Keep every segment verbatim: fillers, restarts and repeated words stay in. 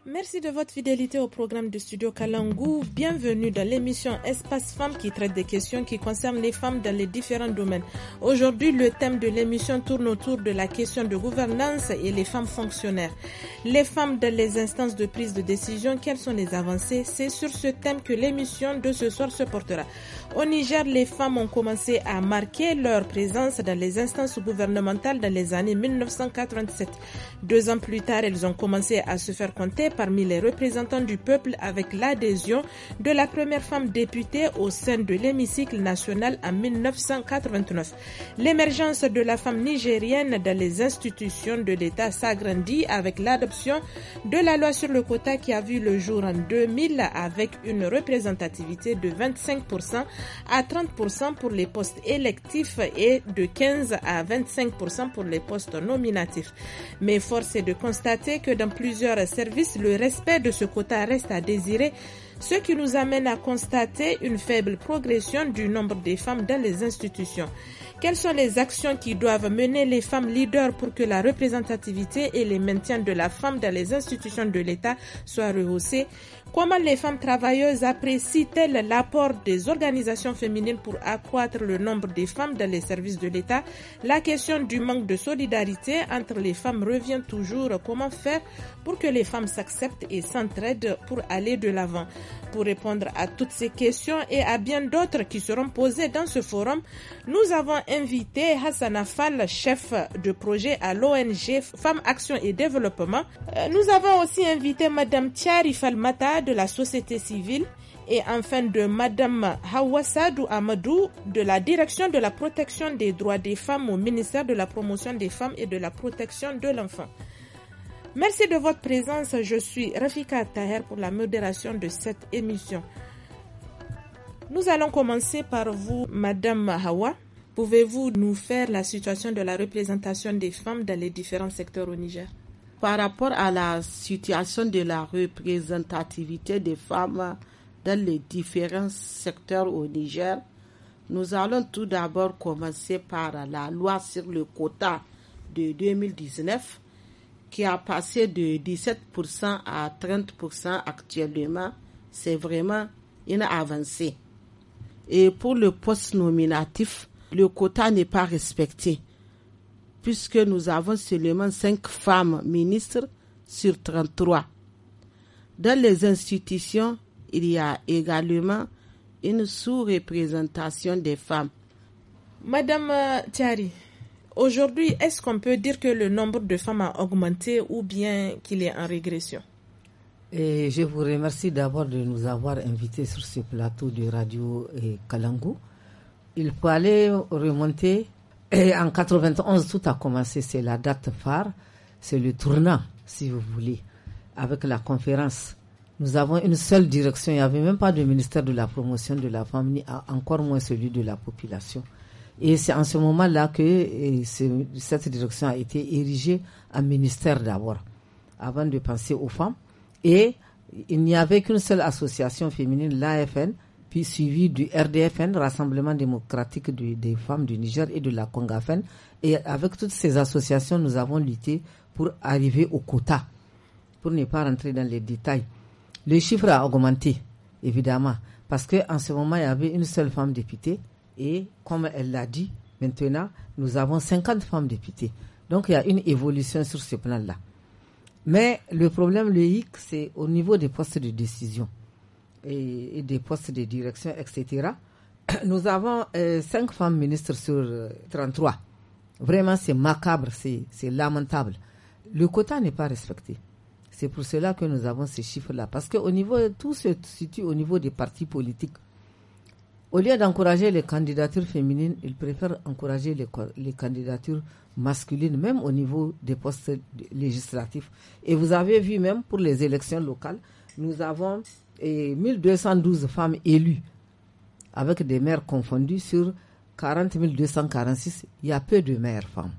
Merci de votre fidélité au programme de Studio Kalangu. Bienvenue dans l'émission Espace Femmes qui traite des questions qui concernent les femmes dans les différents domaines. Aujourd'hui, le thème de l'émission tourne autour de la question de gouvernance et les femmes fonctionnaires. Les femmes dans les instances de prise de décision, quelles sont les avancées? C'est sur ce thème que l'émission de ce soir se portera. Au Niger, les femmes ont commencé à marquer leur présence dans les instances gouvernementales dans les années mille neuf cent quatre-vingt-sept. Deux ans plus tard, elles ont commencé à se faire compter parmi les représentants du peuple avec l'adhésion de la première femme députée au sein de l'hémicycle national en mille neuf cent quatre-vingt-neuf. L'émergence de la femme nigérienne dans les institutions de l'État s'agrandit avec l'adoption de la loi sur le quota qui a vu le jour en deux mille avec une représentativité de vingt-cinq pour cent à trente pour cent pour les postes électifs et de quinze à vingt-cinq pour cent pour les postes nominatifs. Mais force est de constater que dans plusieurs services, le respect de ce quota reste à désirer, ce qui nous amène à constater une faible progression du nombre des femmes dans les institutions. Quelles sont les actions qui doivent mener les femmes leaders pour que la représentativité et le maintien de la femme dans les institutions de l'État soient rehaussés? Comment les femmes travailleuses apprécient-elles l'apport des organisations féminines pour accroître le nombre des femmes dans les services de l'État? La question du manque de solidarité entre les femmes revient toujours. Comment faire pour que les femmes s'acceptent et s'entraident pour aller de l'avant? Pour répondre à toutes ces questions et à bien d'autres qui seront posées dans ce forum, nous avons invité Hassana Fall, chef de projet à l'O N G Femmes Action et Développement. Nous avons aussi invité Madame Thiari Falmata de la société civile et enfin de Madame Hawa Sadou Amadou de la direction de la protection des droits des femmes au ministère de la promotion des femmes et de la protection de l'enfant. Merci de votre présence. Je suis Rafika Taher pour la modération de cette émission. Nous allons commencer par vous, Madame Hawa. Pouvez-vous nous faire la situation de la représentation des femmes dans les différents secteurs au Niger? Par rapport à la situation de la représentativité des femmes dans les différents secteurs au Niger, nous allons tout d'abord commencer par la loi sur le quota de deux mille dix-neuf qui a passé de dix-sept pour cent à trente pour cent actuellement. C'est vraiment une avancée. Et pour le poste nominatif, le quota n'est pas respecté, puisque nous avons seulement cinq femmes ministres sur trente-trois. Dans les institutions, il y a également une sous-représentation des femmes. Madame Thiari, aujourd'hui, est-ce qu'on peut dire que le nombre de femmes a augmenté ou bien qu'il est en régression? Et je vous remercie d'abord de nous avoir invités sur ce plateau de Radio Kalangu. Il faut aller remonter. Et en quatre-vingt-onze, tout a commencé. C'est la date phare. C'est le tournant, si vous voulez, avec la conférence. Nous avons une seule direction. Il n'y avait même pas de ministère de la promotion de la femme, ni encore moins celui de la population. Et c'est en ce moment-là que cette direction a été érigée en ministère d'abord, avant de penser aux femmes. Et il n'y avait qu'une seule association féminine, l'A F N, puis suivi du R D F N, Rassemblement démocratique du, des femmes du Niger, et de la Congafen. Et avec toutes ces associations, nous avons lutté pour arriver au quota, pour ne pas rentrer dans les détails. Le chiffre a augmenté, évidemment, parce qu'en ce moment, il y avait une seule femme députée, et comme elle l'a dit, maintenant, nous avons cinquante femmes députées. Donc, il y a une évolution sur ce plan-là. Mais le problème, le hic, c'est au niveau des postes de décision et, et des postes de direction, et cetera. Nous avons euh, cinq femmes ministres sur euh, trente-trois. Vraiment, c'est macabre, c'est, c'est lamentable. Le quota n'est pas respecté. C'est pour cela que nous avons ces chiffres-là. Parce que au niveau, tout se situe au niveau des partis politiques. Au lieu d'encourager les candidatures féminines, ils préfèrent encourager les, les candidatures masculines, même au niveau des postes législatifs. Et vous avez vu même pour les élections locales, nous avons eh, mille deux cent douze femmes élues, avec des maires confondus sur quarante mille deux cent quarante-six. Il y a peu de maires femmes.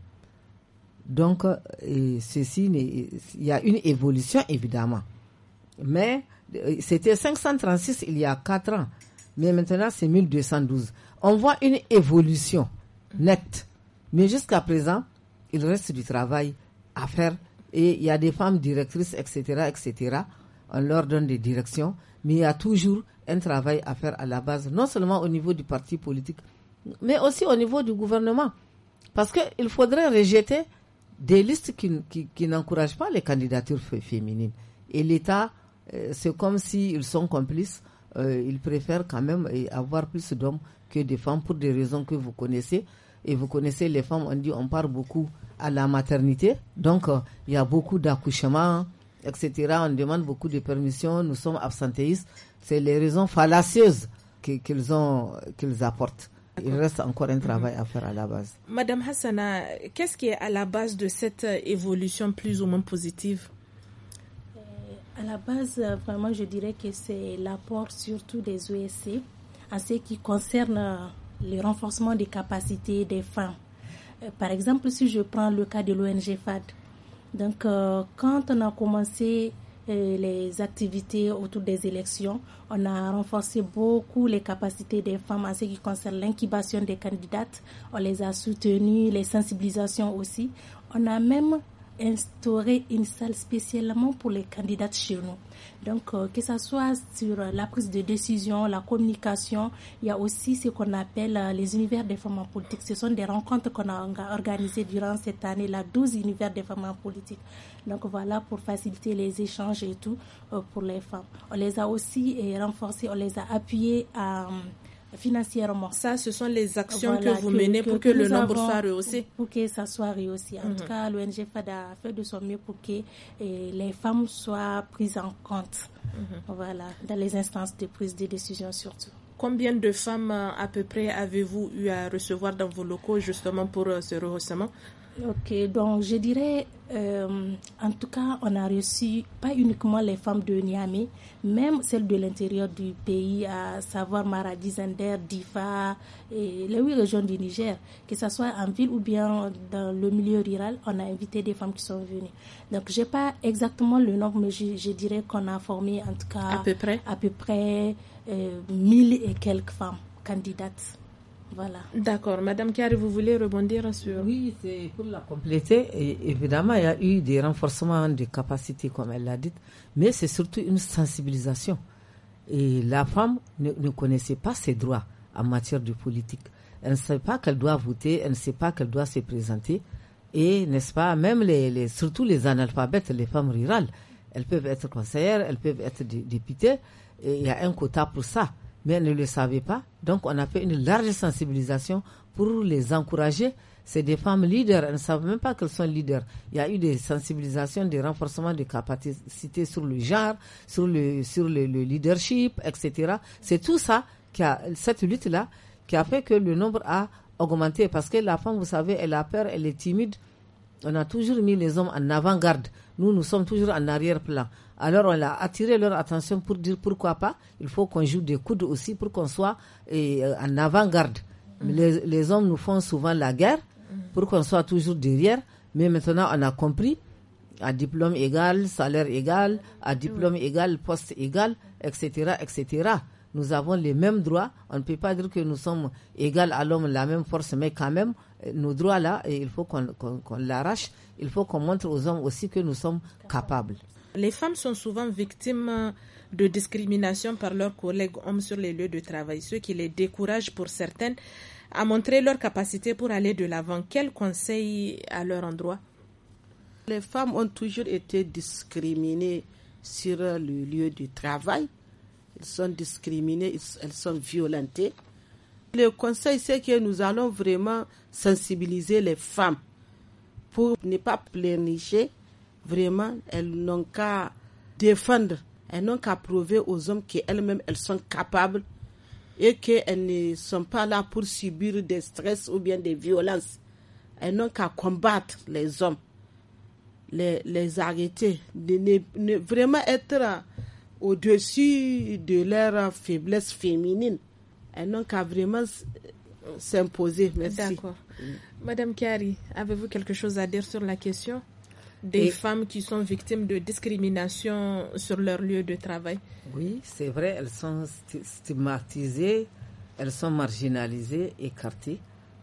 Donc, eh, ceci, il y a une évolution évidemment. Mais eh, c'était cinq cent trente-six il y a quatre ans. Mais maintenant, c'est mille deux cent douze. On voit une évolution nette. Mais jusqu'à présent, il reste du travail à faire. Et il y a des femmes directrices, et cetera, et cetera. on leur donne des directions, mais il y a toujours un travail à faire à la base, non seulement au niveau du parti politique, mais aussi au niveau du gouvernement. Parce qu'il faudrait rejeter des listes qui, qui, qui n'encouragent pas les candidatures f- féminines. Et l'État, euh, c'est comme s'ils sont complices, euh, ils préfèrent quand même avoir plus d'hommes que des femmes pour des raisons que vous connaissez. Et vous connaissez les femmes, on dit on part beaucoup à la maternité, donc euh, il y a beaucoup d'accouchements, et cetera. On demande beaucoup de permissions, nous sommes absentéistes. C'est les raisons fallacieuses que, qu'ils ont, qu'ils apportent. Il reste encore un travail à faire à la base. Madame Hassana, qu'est-ce qui est à la base de cette évolution plus ou moins positive? À la base, vraiment, je dirais que c'est l'apport surtout des O S C en ce qui concerne le renforcement des capacités des femmes. Euh, par exemple, si je prends le cas de l'O N G F A D, donc euh, quand on a commencé euh, les activités autour des élections, on a renforcé beaucoup les capacités des femmes en ce qui concerne l'incubation des candidates, on les a soutenues, les sensibilisations aussi. On a même instauré une salle spécialement pour les candidates chez nous. Donc, euh, que ce soit sur la prise de décision, la communication, il y a aussi ce qu'on appelle euh, les univers des femmes en politique. Ce sont des rencontres qu'on a organisées durant cette année, là, douze univers des femmes en politique. Donc, voilà, pour faciliter les échanges et tout euh, pour les femmes. On les a aussi euh, renforcés, on les a appuyés à... financièrement. Ça, ce sont les actions voilà, que vous que, menez que, pour que, que le nombre avons, soit rehaussé. Pour que ça soit rehaussé. En mm-hmm. tout cas, l'O N G F A D a fait de son mieux pour que eh, les femmes soient prises en compte. Mm-hmm. Voilà, dans les instances de prise de décision surtout. Combien de femmes à peu près avez-vous eu à recevoir dans vos locaux justement pour euh, ce rehaussement? Ok, donc je dirais, euh, en tout cas, on a reçu pas uniquement les femmes de Niamey, même celles de l'intérieur du pays, à savoir Maradi, Zender, Difa et les huit régions du Niger, que ce soit en ville ou bien dans le milieu rural, on a invité des femmes qui sont venues. Donc, j'ai pas exactement le nombre, mais je, je dirais qu'on a formé en tout cas à peu près, à peu près euh, mille et quelques femmes candidates. Voilà. D'accord. Madame Kiari, vous voulez rebondir sur... Oui, c'est pour la compléter. Et évidemment, il y a eu des renforcements de capacités, comme elle l'a dit, mais c'est surtout une sensibilisation. Et la femme ne, ne connaissait pas ses droits en matière de politique. Elle ne sait pas qu'elle doit voter, elle ne sait pas qu'elle doit se présenter. Et, n'est-ce pas, même les, les, surtout les analphabètes, les femmes rurales, elles peuvent être conseillères, elles peuvent être députées, et il y a un quota pour ça. Mais elles ne le savaient pas. Donc, on a fait une large sensibilisation pour les encourager. C'est des femmes leaders. Elles ne savent même pas qu'elles sont leaders. Il y a eu des sensibilisations, des renforcements de capacités sur le genre, sur le, sur le, le leadership, et cetera. C'est tout ça, qui a, cette lutte-là, qui a fait que le nombre a augmenté. Parce que la femme, vous savez, elle a peur, elle est timide. On a toujours mis les hommes en avant-garde. Nous, nous sommes toujours en arrière-plan. Alors, on a attiré leur attention pour dire pourquoi pas. Il faut qu'on joue des coudes aussi pour qu'on soit eh, en avant-garde. Mmh. Les, les hommes nous font souvent la guerre pour qu'on soit toujours derrière. Mais maintenant, on a compris, à diplôme égal, salaire égal, à diplôme mmh. égal, poste égal, et cetera, et cetera. Nous avons les mêmes droits. On ne peut pas dire que nous sommes égaux à l'homme, la même force, mais quand même, nos droits-là, il faut qu'on, qu'on, qu'on l'arrache. Il faut qu'on montre aux hommes aussi que nous sommes capables. Les femmes sont souvent victimes de discrimination par leurs collègues hommes sur les lieux de travail, ce qui les décourage pour certaines à montrer leur capacité pour aller de l'avant. Quels conseils à leur endroit? Les femmes ont toujours été discriminées sur le lieu du travail. Elles sont discriminées, elles sont violentées. Le conseil, c'est que nous allons vraiment sensibiliser les femmes pour ne pas pleurnicher. Vraiment, elles n'ont qu'à défendre, elles n'ont qu'à prouver aux hommes qu'elles-mêmes, elles sont capables et qu'elles ne sont pas là pour subir des stress ou bien des violences. Elles n'ont qu'à combattre les hommes, les, les arrêter, de ne, ne vraiment être au-dessus de leur faiblesse féminine. Elles n'ont qu'à vraiment s'imposer. Merci. D'accord. Madame Kiari, avez-vous quelque chose à dire sur la question des Et femmes qui sont victimes de discrimination sur leur lieu de travail? Oui, c'est vrai, elles sont stigmatisées, elles sont marginalisées, écartées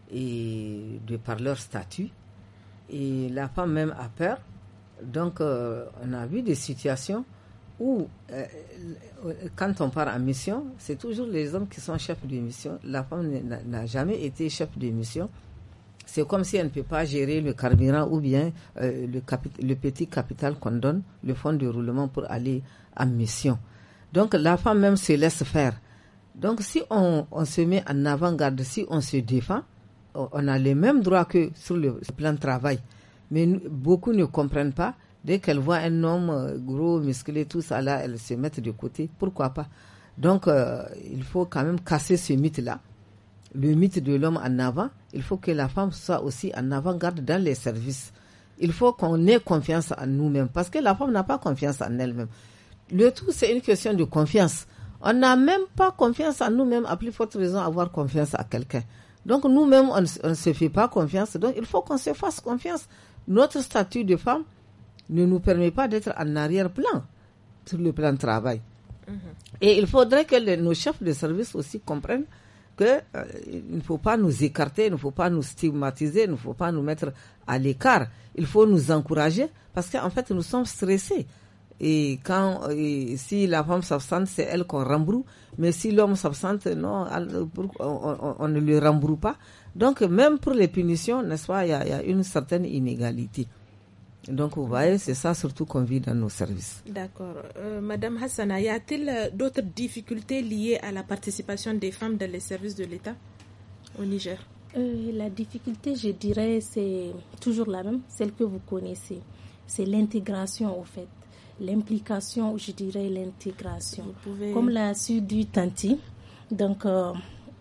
et de par leur statut. Et la femme même a peur. Donc, euh, on a vu des situations où, euh, quand on part en mission, c'est toujours les hommes qui sont chefs de mission. La femme n'a, n'a jamais été chef de mission. C'est comme si elle ne peut pas gérer le carburant ou bien euh, le, capi- le petit capital qu'on donne, le fonds de roulement pour aller en mission. Donc la femme même se laisse faire. Donc si on, on se met en avant-garde, si on se défend, on a les mêmes droits que sur le plan de travail. Mais nous, beaucoup ne comprennent pas. Dès qu'elles voient un homme euh, gros, musclé, tout ça là, elles se mettent de côté. Pourquoi pas? Donc euh, il faut quand même casser ce mythe-là. Le mythe de l'homme en avant, il faut que la femme soit aussi en avant-garde dans les services. Il faut qu'on ait confiance en nous-mêmes parce que la femme n'a pas confiance en elle-même. Le tout, c'est une question de confiance. On n'a même pas confiance en nous-mêmes, à plus forte raison avoir confiance à quelqu'un. Donc nous-mêmes, on ne se fait pas confiance. Donc il faut qu'on se fasse confiance. Notre statut de femme ne nous permet pas d'être en arrière-plan sur le plan de travail. Mm-hmm. Et il faudrait que les, nos chefs de service aussi comprennent qu'il euh, ne faut pas nous écarter, il ne faut pas nous stigmatiser, il ne faut pas nous mettre à l'écart. Il faut nous encourager parce qu'en fait, nous sommes stressés. Et quand, et si la femme s'absente, c'est elle qu'on rembroue. Mais si l'homme s'absente, non, on, on, on ne le rembroue pas. Donc, même pour les punitions, n'est-ce pas, il y a, il y a une certaine inégalité. Donc, vous voyez, c'est ça surtout qu'on vit dans nos services. D'accord. Euh, Madame Hassana, y a-t-il d'autres difficultés liées à la participation des femmes dans les services de l'État au Niger? euh, La difficulté, je dirais, c'est toujours la même, celle que vous connaissez. C'est l'intégration, au fait. L'implication, je dirais l'intégration. Pouvez... Comme l'a su du Tanti, donc, euh,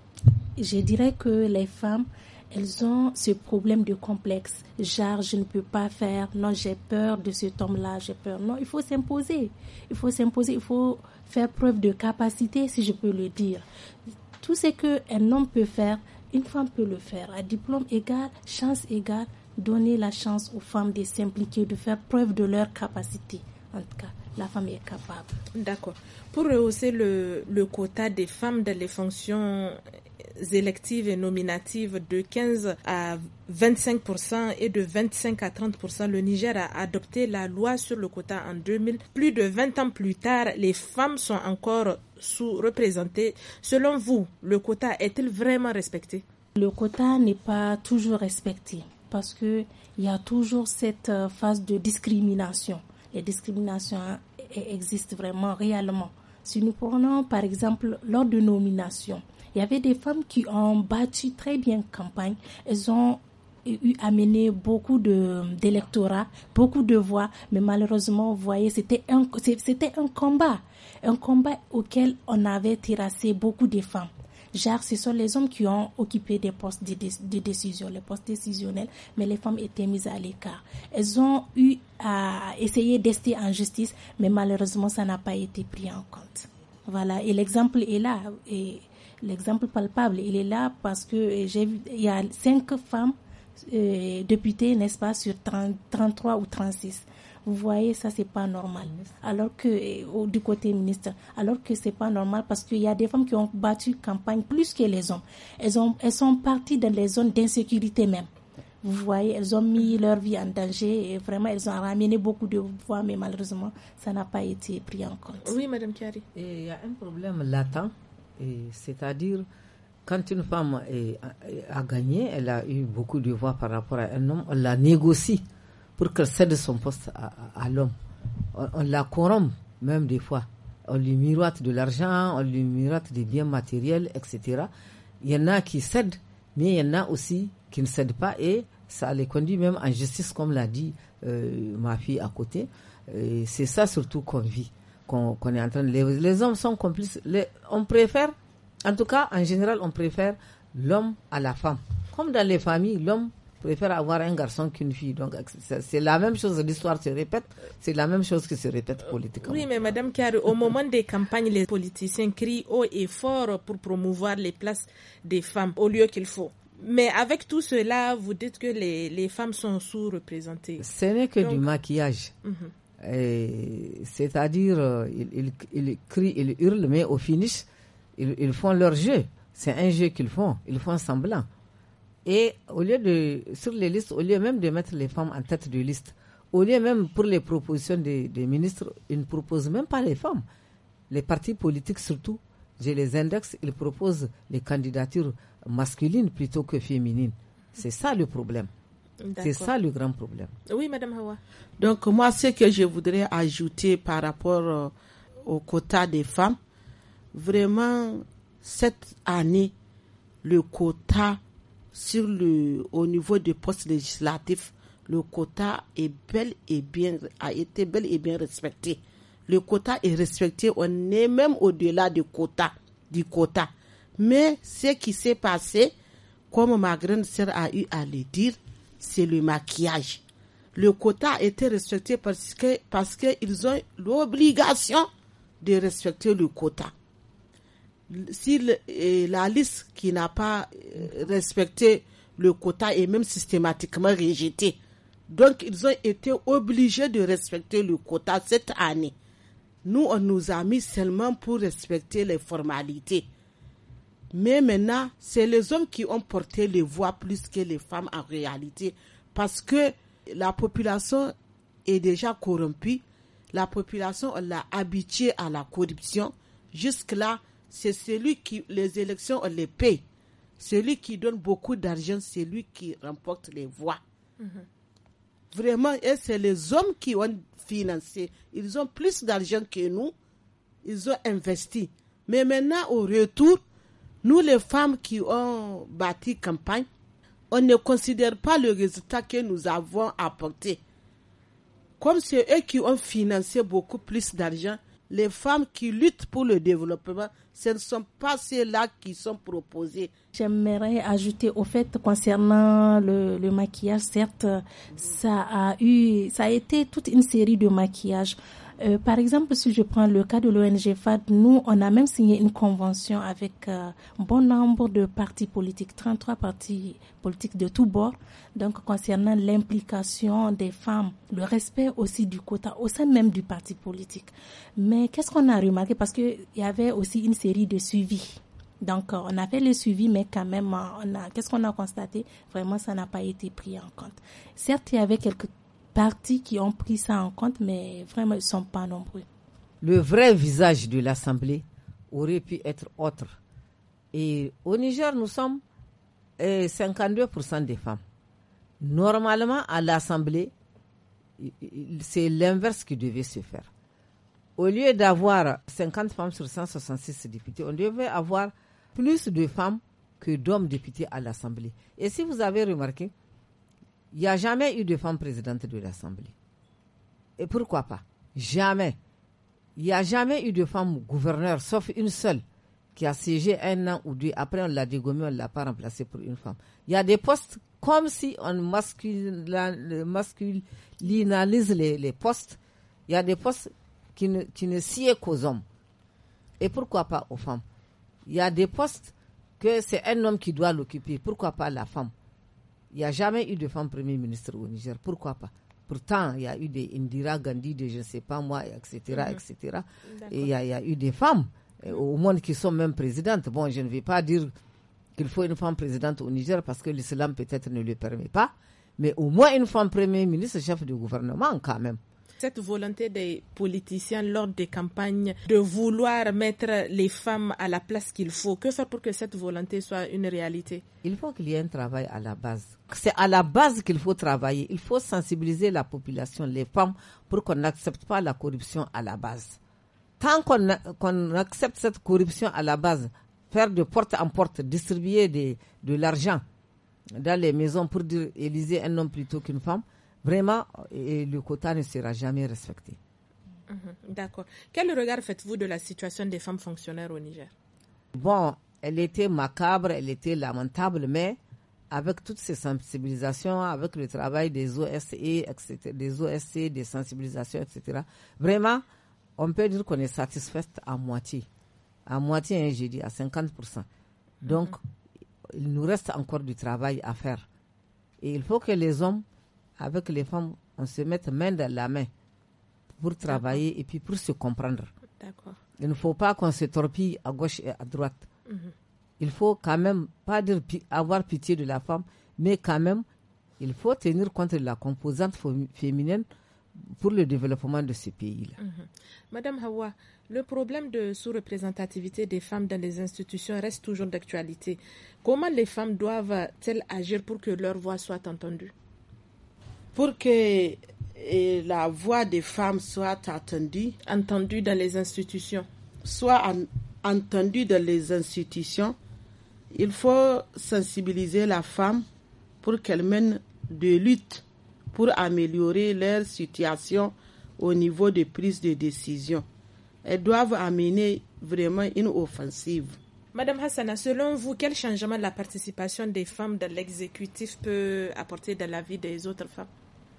je dirais que les femmes, elles ont ce problème de complexe. Genre, je ne peux pas faire. Non, j'ai peur de cet homme-là, j'ai peur. Non, il faut s'imposer. Il faut s'imposer, il faut faire preuve de capacité, si je peux le dire. Tout ce qu'un homme peut faire, une femme peut le faire. À diplôme égal, chance égale, donner la chance aux femmes de s'impliquer, de faire preuve de leur capacité. En tout cas, la femme est capable. D'accord. Pour rehausser le, le quota des femmes dans les fonctions électives et nominatives de quinze à vingt-cinq pour cent et de vingt-cinq à trente pour cent, le Niger a adopté la loi sur le quota en deux mille. Plus de vingt ans plus tard, les femmes sont encore sous-représentées. Selon vous, le quota est-il vraiment respecté? Le quota n'est pas toujours respecté parce qu'il y a toujours cette phase de discrimination. Les discriminations existent vraiment réellement. Si nous prenons par exemple lors de nomination, il y avait des femmes qui ont battu très bien campagne. Elles ont eu amené beaucoup de, d'électorats, beaucoup de voix, mais malheureusement, vous voyez, c'était un, c'était un combat, un combat auquel on avait terrassé beaucoup de femmes. Genre, ce sont les hommes qui ont occupé des postes de, de, de décision, les postes décisionnels, mais les femmes étaient mises à l'écart. Elles ont eu à essayer d'ester en justice, mais malheureusement, ça n'a pas été pris en compte. Voilà, et l'exemple est là, et l'exemple palpable, il est là parce que j'ai vu, il y a cinq femmes euh, députées, n'est-ce pas, sur trente, trente-trois ou trente-six. Vous voyez, ça, c'est pas normal. Alors que, euh, du côté ministre, alors que c'est pas normal parce qu'il y a des femmes qui ont battu campagne plus que les hommes. Elles ont, elles sont parties dans les zones d'insécurité même. Vous voyez, elles ont mis leur vie en danger et vraiment, elles ont ramené beaucoup de voix, mais malheureusement, ça n'a pas été pris en compte. Oui, Madame Kiari. Il y a un problème latent, et c'est-à-dire, quand une femme est, a gagné, elle a eu beaucoup de voix par rapport à un homme, on la négocie pour qu'elle cède son poste à, à, à l'homme. On, on la corrompt, même des fois. On lui miroite de l'argent, on lui miroite des biens matériels, et cetera. Il y en a qui cèdent, mais il y en a aussi qui ne cèdent pas et ça les conduit même en justice, comme l'a dit euh, ma fille à côté. Et c'est ça surtout qu'on vit, qu'on, qu'on est en train de... Les, les hommes sont complices. Les, on préfère, en tout cas, en général, on préfère l'homme à la femme. Comme dans les familles, l'homme préfère avoir un garçon qu'une fille. Donc, c'est, c'est la même chose, l'histoire se répète, c'est la même chose qui se répète politiquement. Oui, mais Madame Kiari, au moment des campagnes, les politiciens crient haut et fort pour promouvoir les places des femmes au lieu qu'il faut. Mais avec tout cela, vous dites que les, les femmes sont sous-représentées. Ce n'est que Donc, du maquillage. Uh-huh. Et, c'est-à-dire, euh, ils, ils, ils crient, ils hurlent, mais au finish, ils, ils font leur jeu. C'est un jeu qu'ils font. Ils font semblant. Et au lieu de, sur les listes, au lieu même de mettre les femmes en tête de liste, Au lieu même pour les propositions des, des ministres, ils ne proposent même pas les femmes. Les partis politiques surtout, je les indexe, ils proposent les candidatures masculines plutôt que féminines. C'est ça le problème. D'accord. C'est ça le grand problème. Oui, Madame Hawa. Donc moi, ce que je voudrais ajouter par rapport euh, au quota des femmes, vraiment, cette année, le quota sur le, au niveau des postes législatifs, le quota est bel et bien, a été bel et bien respecté. Le quota est respecté, on est même au-delà du quota, du quota. Mais ce qui s'est passé, comme ma grande sœur a eu à le dire, c'est le maquillage. Le quota a été respecté parce que, parce qu'ils ont l'obligation de respecter le quota. Si le, la liste qui n'a pas respecté le quota est même systématiquement rejetée, donc ils ont été obligés de respecter le quota cette année. Nous, on nous a mis seulement pour respecter les formalités. Mais maintenant, c'est les hommes qui ont porté les voix plus que les femmes en réalité, parce que la population est déjà corrompue, la population, on l'a habituée à la corruption. Jusque-là, c'est celui qui, les élections, on les paye. Celui qui donne beaucoup d'argent, c'est lui qui remporte les voix. Mm-hmm. Vraiment, et c'est les hommes qui ont financé. Ils ont plus d'argent que nous. Ils ont investi. Mais maintenant, au retour, nous, les femmes qui ont bâti campagne, on ne considère pas le résultat que nous avons apporté. Comme c'est eux qui ont financé beaucoup plus d'argent, les femmes qui luttent pour le développement, ce ne sont pas ceux-là qui sont proposés. J'aimerais ajouter au fait concernant le, le maquillage, certes, ça a eu, ça a été toute une série de maquillages. Euh, par exemple, si je prends le cas de l'O N G F A D, nous, on a même signé une convention avec euh, un bon nombre de partis politiques, trente-trois partis politiques de tous bords, donc concernant l'implication des femmes, le respect aussi du quota au sein même du parti politique. Mais qu'est-ce qu'on a remarqué? Parce qu'il y avait aussi une série de suivis. Donc, on a fait le suivi, mais quand même, on a, qu'est-ce qu'on a constaté? Vraiment, ça n'a pas été pris en compte. Certes, il y avait quelques partis qui ont pris ça en compte, mais vraiment, ils ne sont pas nombreux. Le vrai visage de l'Assemblée aurait pu être autre. Et au Niger, nous sommes eh, cinquante-deux pour cent des femmes. Normalement, à l'Assemblée, c'est l'inverse qui devait se faire. Au lieu d'avoir cinquante femmes sur cent soixante-six députés, on devait avoir plus de femmes que d'hommes députés à l'Assemblée. Et si vous avez remarqué, il n'y a jamais eu de femme présidente de l'Assemblée. Et pourquoi pas? Jamais. Il n'y a jamais eu de femme gouverneur, sauf une seule, qui a siégé un an ou deux. Après, on l'a dégommée, on ne l'a pas remplacée pour une femme. Il y a des postes comme si on masculinise les, les postes. Il y a des postes qui ne, qui ne sied qu'aux hommes. Et pourquoi pas aux femmes? Il y a des postes que c'est un homme qui doit l'occuper. Pourquoi pas la femme? Il n'y a jamais eu de femme Premier ministre au Niger. Pourquoi pas? Pourtant, il y a eu des Indira Gandhi, des je ne sais pas moi, et cetera, mm-hmm. et cetera. Et il y, a, il y a eu des femmes mm-hmm. au monde qui sont même présidentes. Bon, je ne vais pas dire qu'il faut une femme présidente au Niger parce que l'islam peut-être ne le permet pas, mais au moins une femme Premier ministre, chef de gouvernement quand même. Cette volonté des politiciens lors des campagnes de vouloir mettre les femmes à la place qu'il faut, que faire pour que cette volonté soit une réalité? Il faut qu'il y ait un travail à la base. C'est à la base qu'il faut travailler. Il faut sensibiliser la population, les femmes, pour qu'on n'accepte pas la corruption à la base. Tant qu'on, a, qu'on accepte cette corruption à la base, faire de porte en porte, distribuer de, de l'argent dans les maisons pour dire éliser un homme plutôt qu'une femme, vraiment, et le quota ne sera jamais respecté. Mmh, d'accord. Quel regard faites-vous de la situation des femmes fonctionnaires au Niger? Bon, elle était macabre, elle était lamentable, mais avec toutes ces sensibilisations, avec le travail des O S C, et cetera, des O S C, des sensibilisations, et cetera, vraiment, on peut dire qu'on est satisfaite à moitié. À moitié, hein, j'ai dit, à cinquante pour cent. Donc, mmh. il nous reste encore du travail à faire. Et il faut que les hommes, avec les femmes, on se mette main dans la main pour travailler D'accord. et puis pour se comprendre. D'accord. Il ne faut pas qu'on se torpille à gauche et à droite. Mm-hmm. Il faut quand même pas dire avoir pitié de la femme, mais quand même, il faut tenir compte de la composante féminine pour le développement de ces pays-là. Mm-hmm. Madame Hawa, le problème de sous-représentativité des femmes dans les institutions reste toujours d'actualité. Comment les femmes doivent-elles agir pour que leur voix soit entendue? Pour que et la voix des femmes soit entendue. Entendue dans les institutions. Soit en, entendue dans les institutions. Il faut sensibiliser la femme pour qu'elle mène des luttes pour améliorer leur situation au niveau de prise de décision. Elles doivent amener vraiment une offensive. Madame Hassana, selon vous, quel changement la participation des femmes dans l'exécutif peut apporter dans la vie des autres femmes?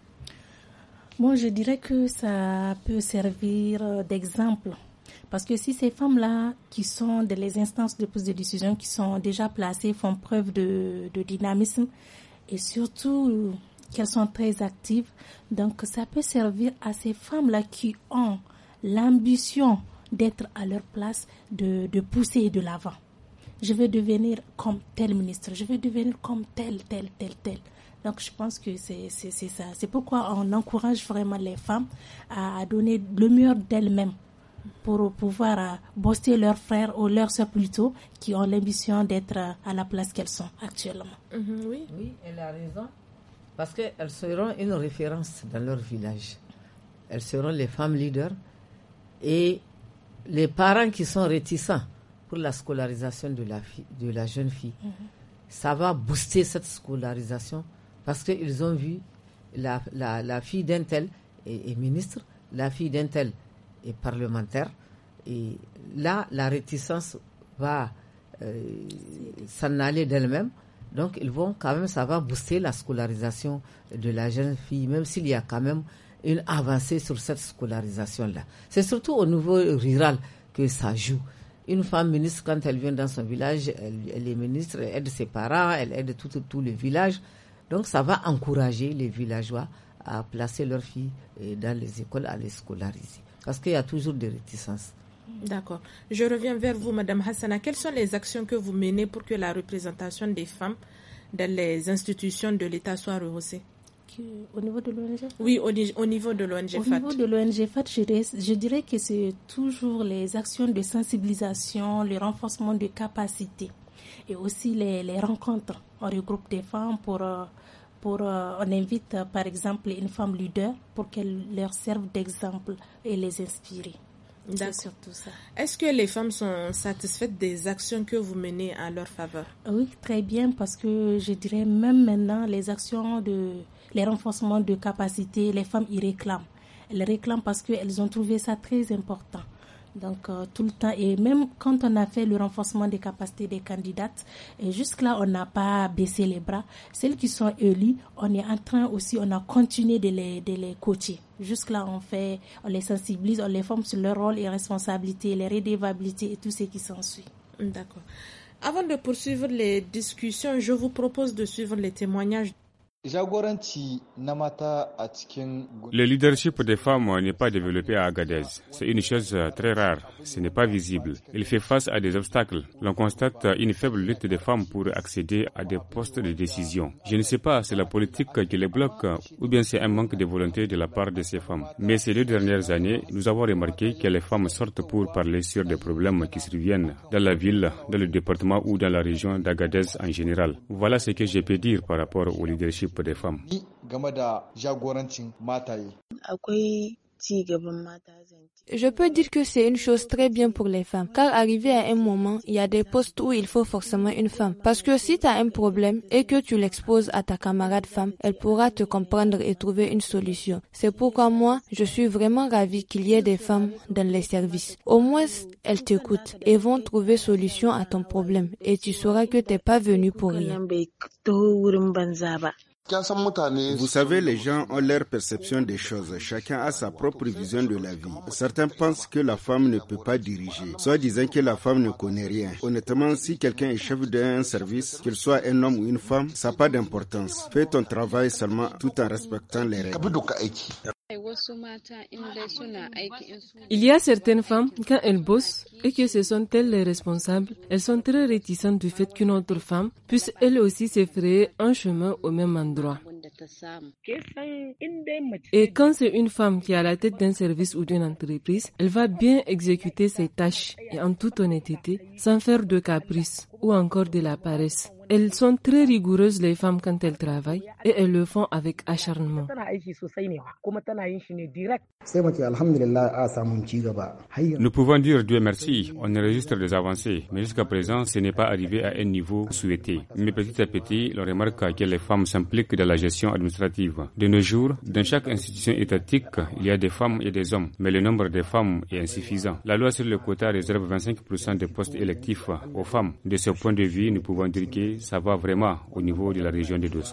Bon, je dirais que ça peut servir d'exemple. Parce que si ces femmes-là, qui sont dans les instances de prise de décision, qui sont déjà placées, font preuve de, de dynamisme et surtout qu'elles sont très actives, donc ça peut servir à ces femmes-là qui ont l'ambition d'être à leur place, de, de pousser de l'avant. Je veux devenir comme tel ministre, je veux devenir comme tel, tel, tel, tel. Donc, je pense que c'est, c'est, c'est ça. C'est pourquoi on encourage vraiment les femmes à donner le meilleur d'elles-mêmes pour pouvoir booster leurs frères ou leurs sœurs plutôt qui ont l'ambition d'être à la place qu'elles sont actuellement. Mm-hmm, oui. oui, elle a raison. Parce qu'elles seront une référence dans leur village. Elles seront les femmes leaders et les parents qui sont réticents pour la scolarisation de la, fille, de la jeune fille. Mm-hmm. Ça va booster cette scolarisation parce qu'ils ont vu la, la, la fille d'un tel est, est ministre, la fille d'un tel est parlementaire. Et là, la réticence va euh, s'en aller d'elle-même. Donc, ils vont quand même, ça va booster la scolarisation de la jeune fille, même s'il y a quand même une avancée sur cette scolarisation-là. C'est surtout au niveau rural que ça joue. Une femme ministre, quand elle vient dans son village, elle, elle est ministre, elle aide ses parents, elle aide tout, tout, tout le village. Donc, ça va encourager les villageois à placer leurs filles dans les écoles, à les scolariser. Parce qu'il y a toujours des réticences. D'accord. Je reviens vers vous, Madame Hassana. Quelles sont les actions que vous menez pour que la représentation des femmes dans les institutions de l'État soit rehaussée? Au niveau de l'O N G? Oui, au, au niveau de l'O N G F A T. Au niveau de l'O N G F A T, je dirais, je dirais que c'est toujours les actions de sensibilisation, le renforcement de capacités et aussi les, les rencontres. On regroupe des femmes pour... Pour, euh, on invite euh, par exemple une femme leader pour qu'elle leur serve d'exemple et les inspire. C'est surtout ça. Est-ce que les femmes sont satisfaites des actions que vous menez en leur faveur? Oui, très bien, parce que je dirais même maintenant les actions de les renforcements de capacité, les femmes y réclament. Elles réclament parce qu'elles ont trouvé ça très important. Donc, euh, tout le temps, et même quand on a fait le renforcement des capacités des candidates, et jusque-là, on n'a pas baissé les bras. Celles qui sont élues, on est en train aussi, on a continué de les, de les coacher. Jusque-là, on fait, on les sensibilise, on les forme sur leur rôle et responsabilités, les redevabilités et tout ce qui s'ensuit. D'accord. Avant de poursuivre les discussions, je vous propose de suivre les témoignages. Le leadership des femmes n'est pas développé à Agadez. C'est une chose très rare. Ce n'est pas visible. Il fait face à des obstacles. L'on constate une faible lutte des femmes pour accéder à des postes de décision. Je ne sais pas, c'est la politique qui les bloque ou bien c'est un manque de volonté de la part de ces femmes. Mais ces deux dernières années, nous avons remarqué que les femmes sortent pour parler sur des problèmes qui surviennent dans la ville, dans le département ou dans la région d'Agadez en général. Voilà ce que je peux dire par rapport au leadership des femmes. Je peux dire que c'est une chose très bien pour les femmes, car arrivé à un moment, il y a des postes où il faut forcément une femme. Parce que si tu as un problème et que tu l'exposes à ta camarade femme, elle pourra te comprendre et trouver une solution. C'est pourquoi moi, je suis vraiment ravie qu'il y ait des femmes dans les services. Au moins, elles t'écoutent et vont trouver solution à ton problème et tu sauras que tu n'es pas venu pour rien. Vous savez, les gens ont leur perception des choses. Chacun a sa propre vision de la vie. Certains pensent que la femme ne peut pas diriger, soit disant que la femme ne connaît rien. Honnêtement, si quelqu'un est chef d'un service, qu'il soit un homme ou une femme, ça n'a pas d'importance. Fais ton travail seulement tout en respectant les règles. Il y a certaines femmes, quand elles bossent et que ce sont elles les responsables, elles sont très réticentes du fait qu'une autre femme puisse elle aussi se frayer un chemin au même endroit. Et quand c'est une femme qui est à la tête d'un service ou d'une entreprise, elle va bien exécuter ses tâches et en toute honnêteté, sans faire de caprice ou encore de la paresse. Elles sont très rigoureuses, les femmes, quand elles travaillent, et elles le font avec acharnement. Nous pouvons dire Dieu merci, on enregistre des avancées, mais jusqu'à présent, ce n'est pas arrivé à un niveau souhaité. Mais petit à petit, l'on remarque que les femmes s'impliquent dans la gestion administrative. De nos jours, dans chaque institution étatique, il y a des femmes et des hommes, mais le nombre de femmes est insuffisant. La loi sur le quota réserve vingt-cinq pour cent des postes électifs aux femmes. De ce point de vue, nous pouvons dire que ça va vraiment au niveau de la région de Dosso.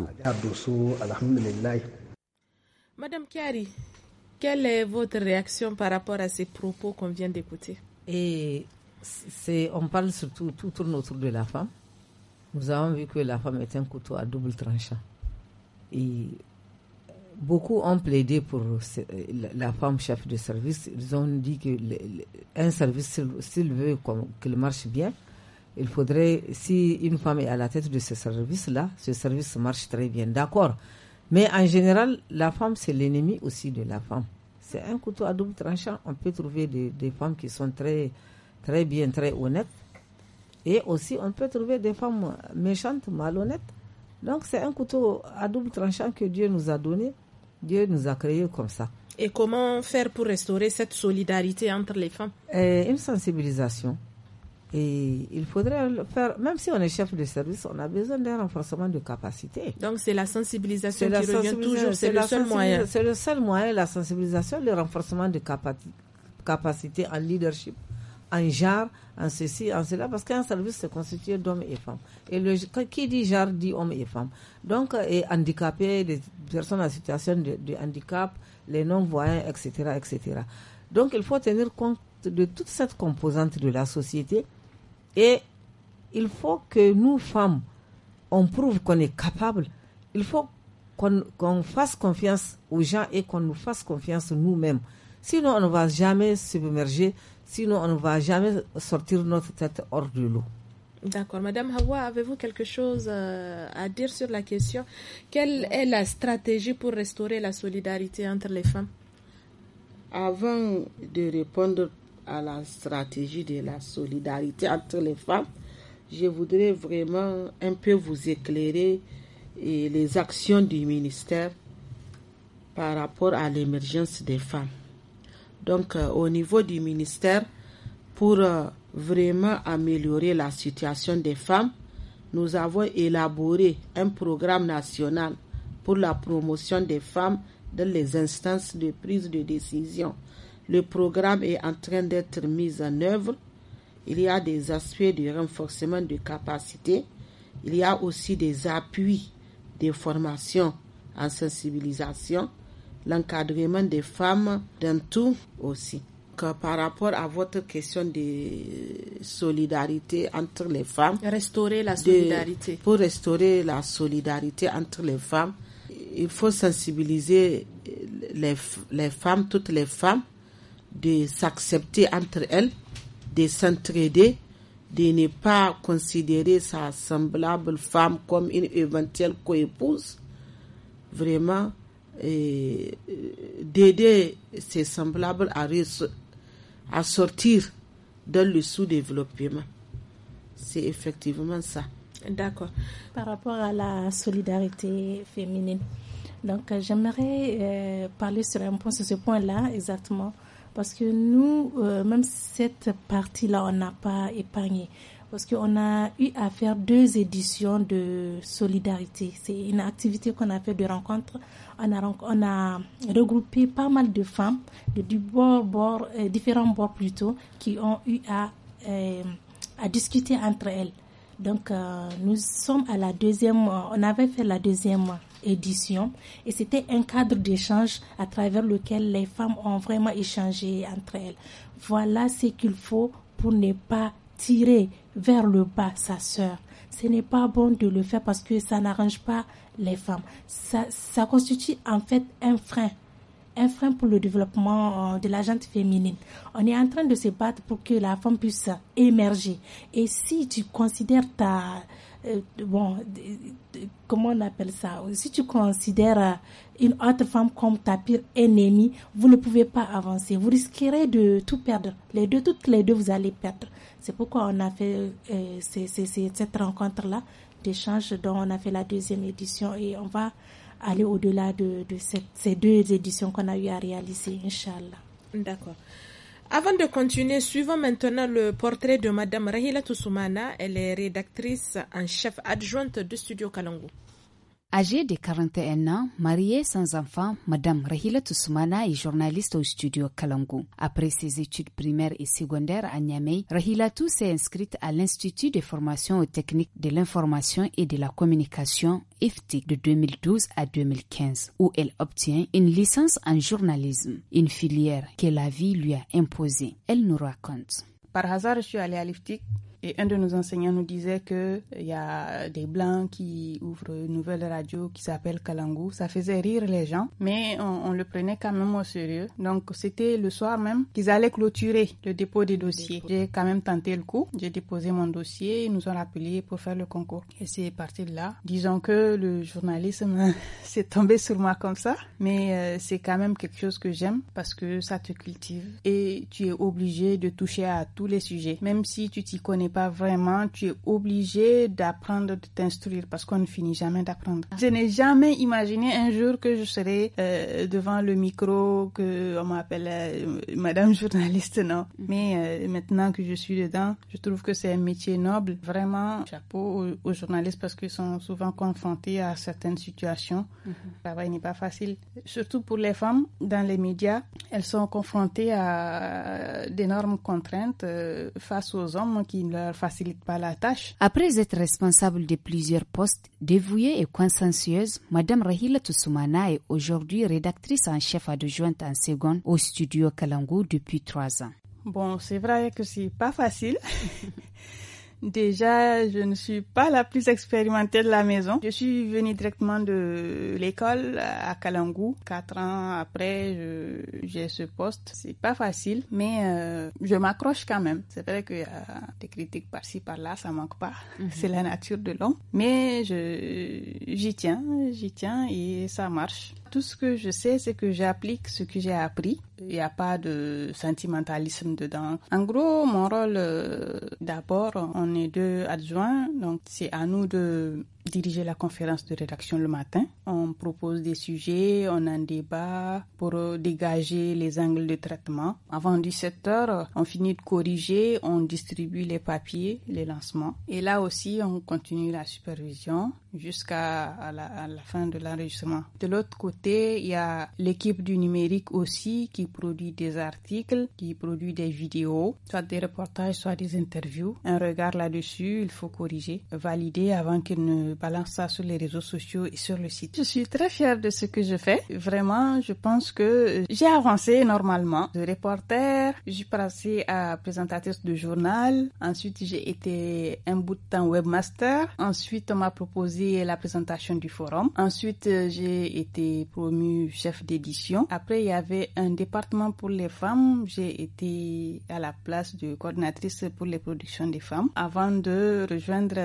Madame Kiari, quelle est votre réaction par rapport à ces propos qu'on vient d'écouter? Et c'est, on parle surtout, tout tourne autour de la femme. Nous avons vu que la femme est un couteau à double tranchant. Et beaucoup ont plaidé pour la femme chef de service. Ils ont dit que le, le, un service, s'il veut qu'il marche bien, il faudrait, si une femme est à la tête de ce service-là, ce service marche très bien, d'accord. Mais en général, la femme, c'est l'ennemi aussi de la femme. C'est un couteau à double tranchant. On peut trouver des, des femmes qui sont très, très bien, très honnêtes. Et aussi, on peut trouver des femmes méchantes, malhonnêtes. Donc, c'est un couteau à double tranchant que Dieu nous a donné. Dieu nous a créés comme ça. Et comment faire pour restaurer cette solidarité entre les femmes? Et une sensibilisation. Et il faudrait le faire, même si on est chef de service, on a besoin d'un renforcement de capacité. Donc c'est la sensibilisation c'est qui la revient toujours, c'est, c'est le seul moyen. C'est le seul moyen, la sensibilisation, le renforcement de capacité, capacité en leadership, en genre, en ceci, en cela, parce qu'un service c'est constitué d'hommes et femmes. Et le, qui dit genre dit hommes et femmes. Donc, et handicapés, des personnes en situation de, de handicap, les non-voyants, et cetera, et cetera. Donc il faut tenir compte de toute cette composante de la société. Et il faut que nous, femmes, on prouve qu'on est capable. Il faut qu'on, qu'on fasse confiance aux gens et qu'on nous fasse confiance nous-mêmes. Sinon, on ne va jamais se submerger. Sinon, on ne va jamais sortir notre tête hors de l'eau. D'accord. Madame Hawa, avez-vous quelque chose à dire sur la question? Quelle est la stratégie pour restaurer la solidarité entre les femmes? Avant de répondre à la stratégie de la solidarité entre les femmes, je voudrais vraiment un peu vous éclairer et les actions du ministère par rapport à l'émergence des femmes. Donc, euh, au niveau du ministère, pour euh, vraiment améliorer la situation des femmes, nous avons élaboré un programme national pour la promotion des femmes dans les instances de prise de décision. Le programme est en train d'être mis en œuvre. Il y a des aspects de renforcement de capacité. Il y a aussi des appuis de formation en sensibilisation, l'encadrement des femmes dans tout aussi. Que par rapport à votre question de solidarité entre les femmes, restaurer la solidarité. De, pour restaurer la solidarité entre les femmes, il faut sensibiliser les, les femmes, toutes les femmes, de s'accepter entre elles, de s'entraider, de ne pas considérer sa semblable femme comme une éventuelle coépouse, vraiment et, d'aider ses semblables à, à sortir dans le sous-développement. C'est effectivement ça. D'accord. Par rapport à la solidarité féminine, donc j'aimerais euh, parler sur un point, sur ce point-là exactement. Parce que nous, euh, même cette partie-là, on n'a pas épargné. Parce qu'on a eu à faire deux éditions de solidarité. C'est une activité qu'on a fait de rencontre. On a, on a regroupé pas mal de femmes de du bord, bord, euh, différents bords plutôt, qui ont eu à, euh, à discuter entre elles. Donc, euh, nous sommes à la deuxième, on avait fait la deuxième édition et c'était un cadre d'échange à travers lequel les femmes ont vraiment échangé entre elles. Voilà ce qu'il faut pour ne pas tirer vers le bas sa sœur. Ce n'est pas bon de le faire parce que ça n'arrange pas les femmes. Ça, ça constitue en fait un frein. un frein pour le développement de la gente féminine. On est en train de se battre pour que la femme puisse émerger. Et si tu considères ta, euh, bon, de, de, comment on appelle ça? Si tu considères une autre femme comme ta pire ennemie, vous ne pouvez pas avancer. Vous risquerez de tout perdre. Les deux, toutes les deux, vous allez perdre. C'est pourquoi on a fait euh, c'est, c'est, c'est, cette rencontre-là d'échange dont on a fait la deuxième édition et on va aller au-delà de, de cette, ces deux éditions qu'on a eu à réaliser, Inch'Allah. D'accord. Avant de continuer, suivons maintenant le portrait de Madame Rahila Toussoumana. Elle est rédactrice en chef adjointe de Studio Kalangu. Âgée de quarante et un ans, mariée sans enfant, Madame Rahila Toussoumana est journaliste au studio Kalangu. Après ses études primaires et secondaires à Niamey, Rahila Tou s'est inscrite à l'Institut de formation aux techniques de l'information et de la communication I F T I C de deux mille douze à deux mille quinze, où elle obtient une licence en journalisme, une filière que la vie lui a imposée. Elle nous raconte. Par hasard, je suis allée à l'I F T I C. Et un de nos enseignants nous disait qu'il y a des Blancs qui ouvrent une nouvelle radio qui s'appelle Kalangu. Ça faisait rire les gens, mais on, on le prenait quand même au sérieux. Donc, c'était le soir même qu'ils allaient clôturer le dépôt des dossiers. J'ai quand même tenté le coup. J'ai déposé mon dossier. Ils nous ont appelés pour faire le concours. Et c'est parti de là. Disons que le journalisme s'est tombé sur moi comme ça. Mais euh, c'est quand même quelque chose que j'aime parce que ça te cultive. Et tu es obligé de toucher à tous les sujets. Même si tu t'y connais pas vraiment, tu es obligé d'apprendre, de t'instruire parce qu'on ne finit jamais d'apprendre. Je n'ai jamais imaginé un jour que je serais euh, devant le micro, que on m'appelle euh, madame journaliste, non. Mais euh, maintenant que je suis dedans, je trouve que c'est un métier noble. Vraiment, chapeau aux, aux journalistes parce qu'ils sont souvent confrontés à certaines situations. Mm-hmm. Le travail n'est pas facile. Surtout pour les femmes, dans les médias, elles sont confrontées à d'énormes contraintes euh, face aux hommes qui ne leur facilite pas la tâche. Après être responsable de plusieurs postes, dévouée et consciencieuse, Madame Rahila Toussoumana est aujourd'hui rédactrice en chef adjointe en seconde au studio Kalangu depuis trois ans. Bon, c'est vrai que c'est pas facile. Déjà, je ne suis pas la plus expérimentée de la maison. Je suis venue directement de l'école à Kalangu. Quatre ans après, je, j'ai ce poste. C'est pas facile, mais euh, je m'accroche quand même. C'est vrai qu'il y a des critiques par-ci, par-là, ça manque pas. Mm-hmm. C'est la nature de l'homme. Mais je, j'y tiens, j'y tiens et ça marche. Tout ce que je sais, c'est que j'applique ce que j'ai appris. Il n'y a pas de sentimentalisme dedans. En gros, mon rôle, euh, d'abord, on est deux adjoints, donc c'est à nous de diriger la conférence de rédaction le matin. On propose des sujets, on en débat pour dégager les angles de traitement. Avant dix-sept heures, on finit de corriger, on distribue les papiers, les lancements. Et là aussi, on continue la supervision jusqu'à la, à la fin de l'enregistrement. De l'autre côté, il y a l'équipe du numérique aussi qui produit des articles, qui produit des vidéos, soit des reportages, soit des interviews. Un regard là-dessus, il faut corriger, valider avant qu'il ne balance ça sur les réseaux sociaux et sur le site. Je suis très fière de ce que je fais. Vraiment, je pense que j'ai avancé normalement. De reporter, je suis passée à présentatrice de journal. Ensuite, j'ai été un bout de temps webmaster. Ensuite, on m'a proposé la présentation du forum. Ensuite, j'ai été promue chef d'édition. Après, il y avait un département pour les femmes. J'ai été à la place de coordinatrice pour les productions des femmes avant de rejoindre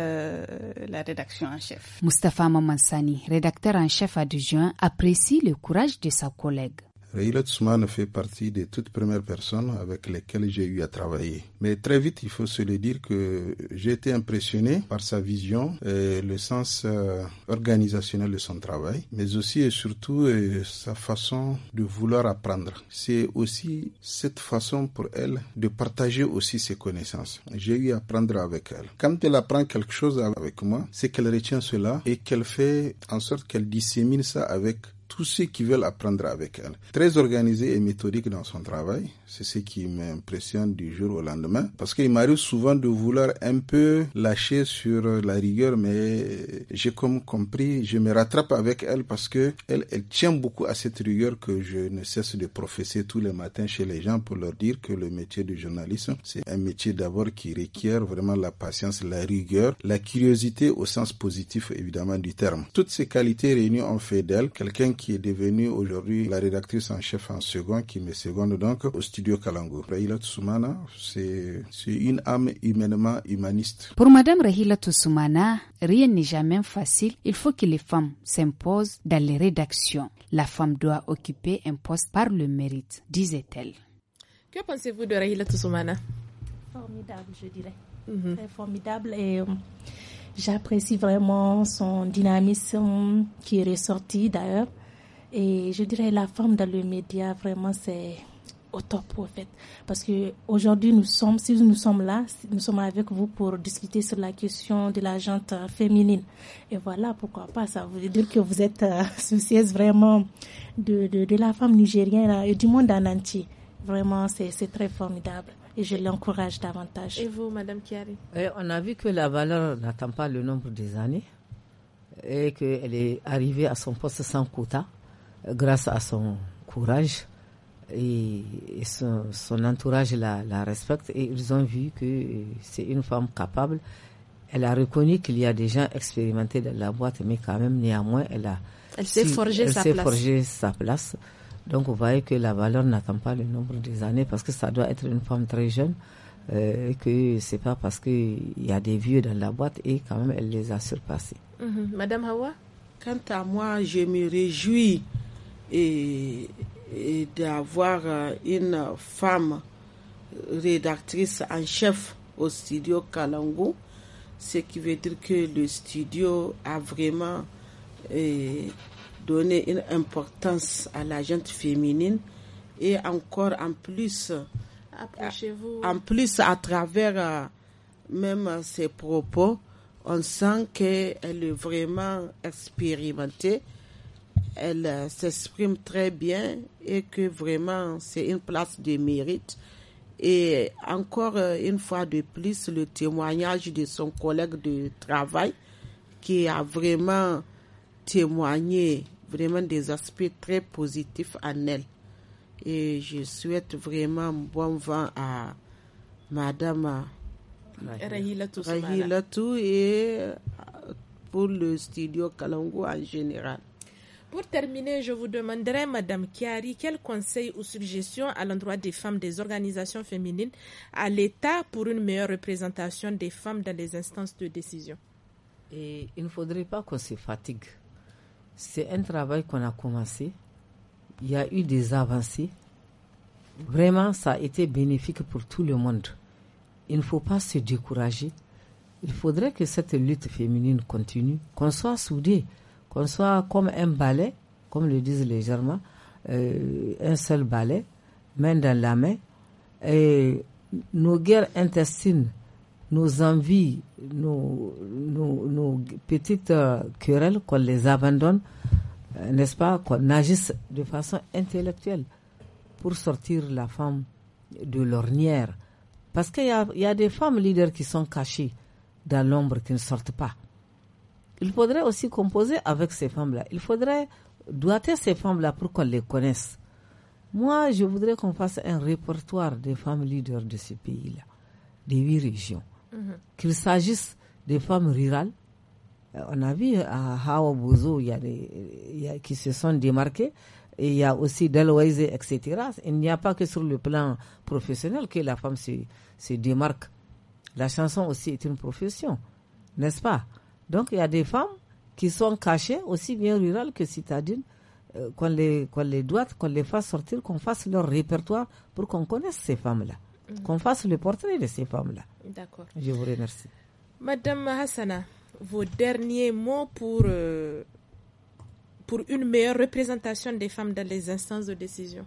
la rédaction en chef. Moustapha Mamansani, rédacteur en chef adjoint, apprécie le courage de sa collègue. Rahila Toussoumana fait partie des toutes premières personnes avec lesquelles j'ai eu à travailler. Mais très vite, il faut se le dire que j'ai été impressionné par sa vision, et le sens euh, organisationnel de son travail, mais aussi et surtout euh, sa façon de vouloir apprendre. C'est aussi cette façon pour elle de partager aussi ses connaissances. J'ai eu à apprendre avec elle. Quand elle apprend quelque chose avec moi, c'est qu'elle retient cela et qu'elle fait en sorte qu'elle dissémine ça avec tous ceux qui veulent apprendre avec elle. Très organisée et méthodique dans son travail, c'est ce qui m'impressionne du jour au lendemain, parce qu'il m'arrive souvent de vouloir un peu lâcher sur la rigueur, mais j'ai comme compris, je me rattrape avec elle parce que elle, elle tient beaucoup à cette rigueur que je ne cesse de professer tous les matins chez les gens pour leur dire que le métier du journalisme, c'est un métier d'abord qui requiert vraiment la patience, la rigueur, la curiosité au sens positif évidemment du terme. Toutes ces qualités réunies ont fait d'elle quelqu'un qui est devenue aujourd'hui la rédactrice en chef en second, qui me seconde donc au studio studio Kalangu. Rahila Toussoumana, c'est, c'est une âme humainement humaniste. Pour Madame Rahila Toussoumana, rien n'est jamais facile. Il faut que les femmes s'imposent dans les rédactions. La femme doit occuper un poste par le mérite, disait-elle. Que pensez-vous de Rahila Toussoumana? Formidable, je dirais. Mm-hmm. Très formidable et euh, j'apprécie vraiment son dynamisme qui est ressorti d'ailleurs. Et je dirais la femme dans le média, vraiment c'est au top en fait. Parce que aujourd'hui nous sommes, si nous sommes là, nous sommes avec vous pour discuter sur la question de la gente féminine. Et voilà, pourquoi pas, ça veut dire que vous êtes euh, soucieuse vraiment de, de, de la femme nigérienne et du monde en entier. Vraiment, c'est, c'est très formidable et je l'encourage davantage. Et vous, Madame Kiari? Et on a vu que la valeur n'attend pas le nombre des années et qu'elle est arrivée à son poste sans quota grâce à son courage et, et son, son entourage la, la respecte et ils ont vu que c'est une femme capable. Elle a reconnu qu'il y a des gens expérimentés dans la boîte, mais quand même, néanmoins, elle a elle s'est forgé elle sa s'est place. forgé sa place. Donc, vous voyez que la valeur n'attend pas le nombre des années parce que ça doit être une femme très jeune, euh, que c'est pas parce qu'il y a des vieux dans la boîte et quand même, elle les a surpassés. Mm-hmm. Madame Hawa? Quant à moi, je me réjouis et, et d'avoir une femme rédactrice en chef au studio Kalangu, ce qui veut dire que le studio a vraiment eh, donné une importance à la gente féminine et encore en plus, approchez-vous. En plus à travers euh, même ses propos, on sent qu'elle est vraiment expérimentée. Elle euh, s'exprime très bien et que vraiment c'est une place de mérite. Et encore euh, une fois de plus, le témoignage de son collègue de travail qui a vraiment témoigné vraiment des aspects très positifs en elle. Et je souhaite vraiment bon vent à Madame Rahila Toussoumana. Rahila Tou et pour le studio Kalangu en général. Pour terminer, je vous demanderai, Madame Kiari, quels conseils ou suggestions à l'endroit des femmes des organisations féminines à l'État pour une meilleure représentation des femmes dans les instances de décision? Et il ne faudrait pas qu'on se fatigue. C'est un travail qu'on a commencé. Il y a eu des avancées. Vraiment, ça a été bénéfique pour tout le monde. Il ne faut pas se décourager. Il faudrait que cette lutte féminine continue, qu'on soit soudés, qu'on soit comme un balai, comme le disent les Germains, euh, un seul balai, main dans la main. Et nos guerres intestines, nos envies, nos, nos, nos petites euh, querelles, qu'on les abandonne, euh, n'est-ce pas, qu'on agisse de façon intellectuelle pour sortir la femme de l'ornière. Parce qu'il y a, il y a des femmes leaders qui sont cachées dans l'ombre, qui ne sortent pas. Il faudrait aussi composer avec ces femmes-là. Il faudrait doiter ces femmes-là pour qu'on les connaisse. Moi, je voudrais qu'on fasse un répertoire des femmes leaders de ce pays-là, des huit régions. Mm-hmm. Qu'il s'agisse des femmes rurales. On a vu à Hawa Bozo, il y a des il y a, qui se sont démarquées. Et il y a aussi Delwaize, et cetera. Il n'y a pas que sur le plan professionnel que la femme se, se démarque. La chanson aussi est une profession, n'est-ce pas? Donc il y a des femmes qui sont cachées, aussi bien rurales que citadines, euh, qu'on les, qu'on les doite, qu'on les fasse sortir, qu'on fasse leur répertoire pour qu'on connaisse ces femmes-là, mmh. qu'on fasse le portrait de ces femmes-là. D'accord. Je vous remercie. Madame Hassana, vos derniers mots pour... Euh pour une meilleure représentation des femmes dans les instances de décision?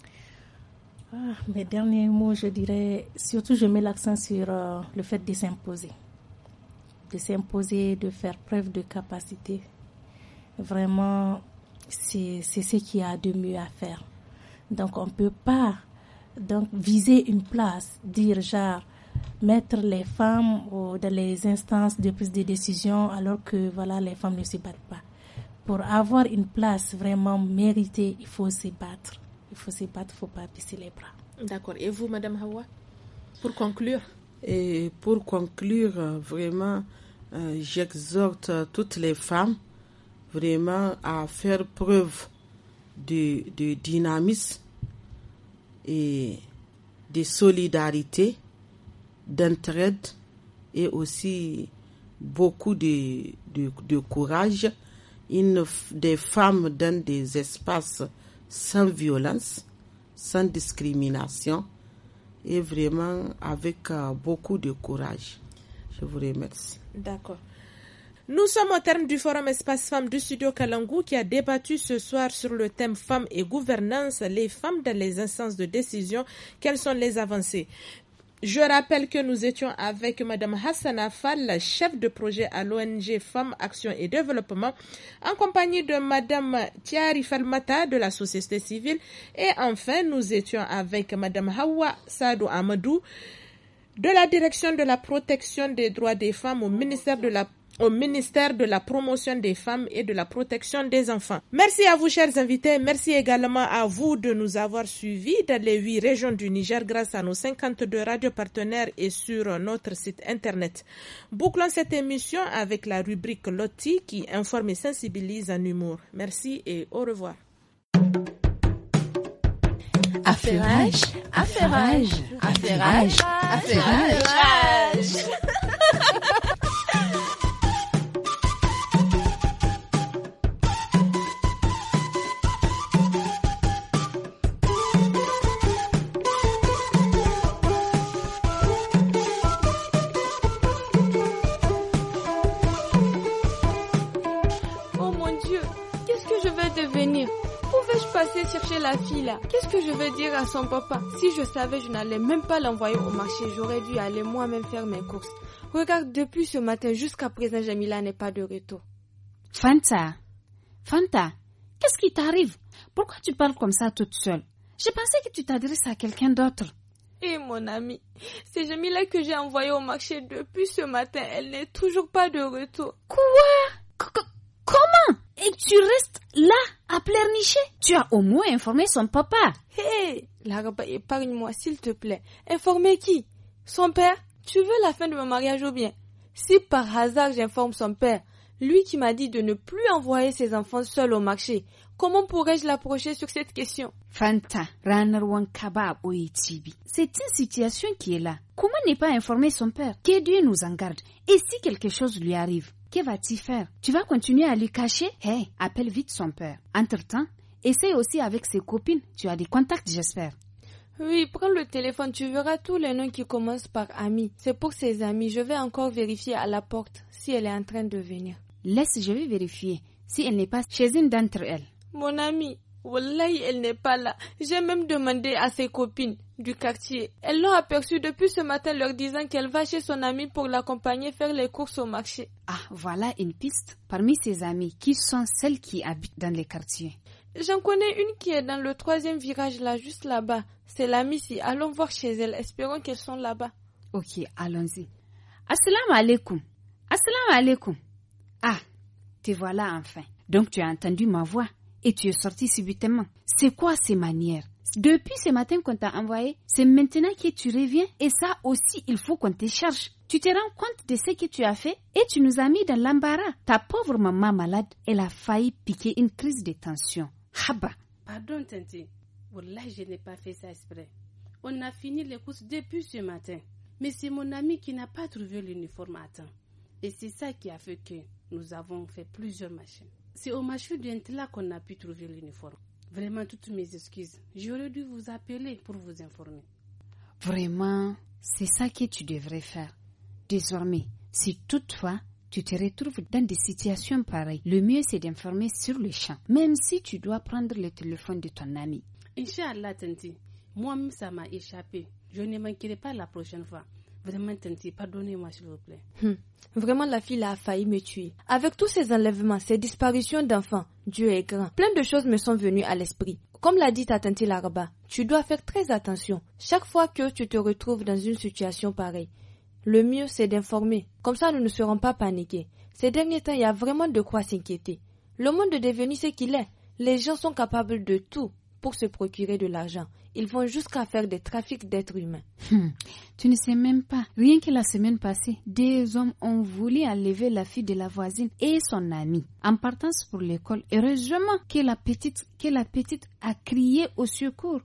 Ah, mes derniers mots, je dirais, surtout je mets l'accent sur euh, le fait de s'imposer. De s'imposer, de faire preuve de capacité. Vraiment, c'est, c'est ce qu'il y a de mieux à faire. Donc on ne peut pas donc, viser une place, dire genre, mettre les femmes oh, dans les instances de prise de décision alors que voilà, les femmes ne se battent pas. Pour avoir une place vraiment méritée, il faut se battre. Il faut se battre, il ne faut pas baisser les bras. D'accord. Et vous, Madame Hawa, pour conclure? Et pour conclure, vraiment, euh, j'exhorte toutes les femmes vraiment à faire preuve de, de dynamisme et de solidarité, d'entraide et aussi beaucoup de, de, de courage. Une, des femmes dans des espaces sans violence, sans discrimination et vraiment avec euh, beaucoup de courage. Je vous remercie. D'accord. Nous sommes au terme du forum Espace Femmes du studio Kalangu qui a débattu ce soir sur le thème Femmes et gouvernance, les femmes dans les instances de décision, quelles sont les avancées. Je rappelle que nous étions avec Madame Hassana Fall, chef de projet à l'O N G Femmes, Action et Développement, en compagnie de Madame Tiari Falmata de la société civile. Et enfin, nous étions avec Madame Hawa Sadou Amadou de la direction de la protection des droits des femmes au ministère de la au ministère de la promotion des femmes et de la protection des enfants. Merci à vous, chers invités. Merci également à vous de nous avoir suivis dans les huit régions du Niger grâce à nos cinquante-deux radios partenaires et sur notre site internet. Bouclons cette émission avec la rubrique Loti qui informe et sensibilise en humour. Merci et au revoir. Affairage, affairage, affairage, affairage. Passer chercher la fille là. Qu'est-ce que je vais dire à son papa? Si je savais, je n'allais même pas l'envoyer au marché. J'aurais dû aller moi-même faire mes courses. Regarde, depuis ce matin jusqu'à présent, Jamila n'est pas de retour. Fanta, Fanta, qu'est-ce qui t'arrive? Pourquoi tu parles comme ça toute seule? Je pensais que tu t'adresses à quelqu'un d'autre. Eh mon ami, c'est Jamila que j'ai envoyée au marché depuis ce matin. Elle n'est toujours pas de retour. Quoi? C- Comment? Et tu restes là à pleurnicher? Tu as au moins informé son papa. Hé, hey, Laraba, épargne-moi s'il te plaît. Informer qui? Son père? Tu veux la fin de mon mariage ou bien? Si par hasard j'informe son père, lui qui m'a dit de ne plus envoyer ses enfants seuls au marché, comment pourrais-je l'approcher sur cette question? Fanta, Ranarwan Kaba Oitibi. C'est une situation qui est là. Comment ne pas informer son père? Que Dieu nous en garde. Et si quelque chose lui arrive? Que vas-tu faire? Tu vas continuer à lui cacher? Hé, hey, appelle vite son père. Entre-temps, essaye aussi avec ses copines. Tu as des contacts, j'espère. Oui, prends le téléphone. Tu verras tous les noms qui commencent par Ami. C'est pour ses amis. Je vais encore vérifier à la porte si elle est en train de venir. Laisse, je vais vérifier si elle n'est pas chez une d'entre elles. Mon amie, wallahi, elle n'est pas là. J'ai même demandé à ses copines du quartier. Elles l'ont aperçue depuis ce matin leur disant qu'elle va chez son amie pour l'accompagner faire les courses au marché. Ah, voilà une piste. Parmi ses amies, qui sont celles qui habitent dans les quartiers? J'en connais une qui est dans le troisième virage là, juste là-bas. C'est l'amie ici. Allons voir chez elle. Espérons qu'elles sont là-bas. Ok, allons-y. Assalamu alaikum. Assalamu alaikum. Ah, te voilà enfin. Donc tu as entendu ma voix et tu es sorti subitement. C'est quoi ces manières? Depuis ce matin qu'on t'a envoyé, c'est maintenant que tu reviens et ça aussi il faut qu'on te cherche. Tu te rends compte de ce que tu as fait et tu nous as mis dans l'embarras. Ta pauvre maman malade, elle a failli piquer une crise de tension. Haba. Pardon Tanti, Wallah je n'ai pas fait ça exprès. On a fini les courses depuis ce matin. Mais c'est mon ami qui n'a pas trouvé l'uniforme à temps. Et c'est ça qui a fait que nous avons fait plusieurs machines. C'est au marché d'Intela qu'on a pu trouver l'uniforme. Vraiment, toutes mes excuses. J'aurais dû vous appeler pour vous informer. Vraiment, c'est ça que tu devrais faire. Désormais, si toutefois tu te retrouves dans des situations pareilles, le mieux c'est d'informer sur le champ, même si tu dois prendre le téléphone de ton ami. Inch'Allah, Tanti, moi-même ça m'a échappé. Je ne manquerai pas la prochaine fois. Vraiment, Tanti, pardonnez-moi s'il vous plaît. Hum. Vraiment, la fille a failli me tuer. Avec tous ces enlèvements, ces disparitions d'enfants, Dieu est grand. Plein de choses me sont venues à l'esprit. Comme l'a dit ta tante Laraba, tu dois faire très attention. Chaque fois que tu te retrouves dans une situation pareille, le mieux c'est d'informer. Comme ça, nous ne serons pas paniqués. Ces derniers temps, il y a vraiment de quoi s'inquiéter. Le monde est devenu ce qu'il est. Les gens sont capables de tout pour se procurer de l'argent. Ils vont jusqu'à faire des trafics d'êtres humains. Hum, tu ne sais même pas. Rien que la semaine passée, des hommes ont voulu enlever la fille de la voisine et son amie en partance pour l'école. Heureusement que la petite, que la petite a crié au secours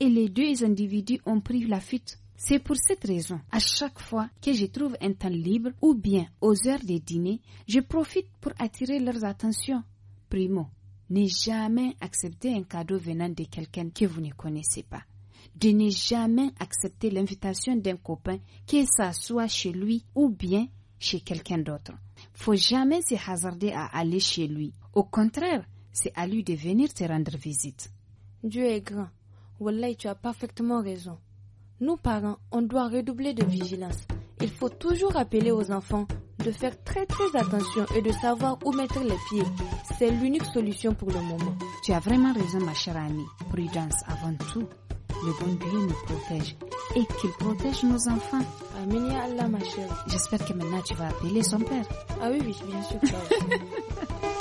et les deux individus ont pris la fuite. C'est pour cette raison, à chaque fois que je trouve un temps libre ou bien aux heures de dîner, je profite pour attirer leur attention. Primo, ne jamais accepter un cadeau venant de quelqu'un que vous ne connaissez pas. De ne jamais accepter l'invitation d'un copain, que ça soit chez lui ou bien chez quelqu'un d'autre. Faut jamais se hasarder à aller chez lui. Au contraire, c'est à lui de venir te rendre visite. Dieu est grand. Wallahi, tu as parfaitement raison. Nous, parents, on doit redoubler de vigilance. Il faut toujours rappeler aux enfants de faire très très attention et de savoir où mettre les pieds. C'est l'unique solution pour le moment. Tu as vraiment raison, ma chère amie. Prudence avant tout. Le bon Dieu nous protège et qu'il protège nos enfants. Amin ya Allah, ma chère. J'espère que maintenant tu vas appeler son père. Ah oui, oui, bien sûr.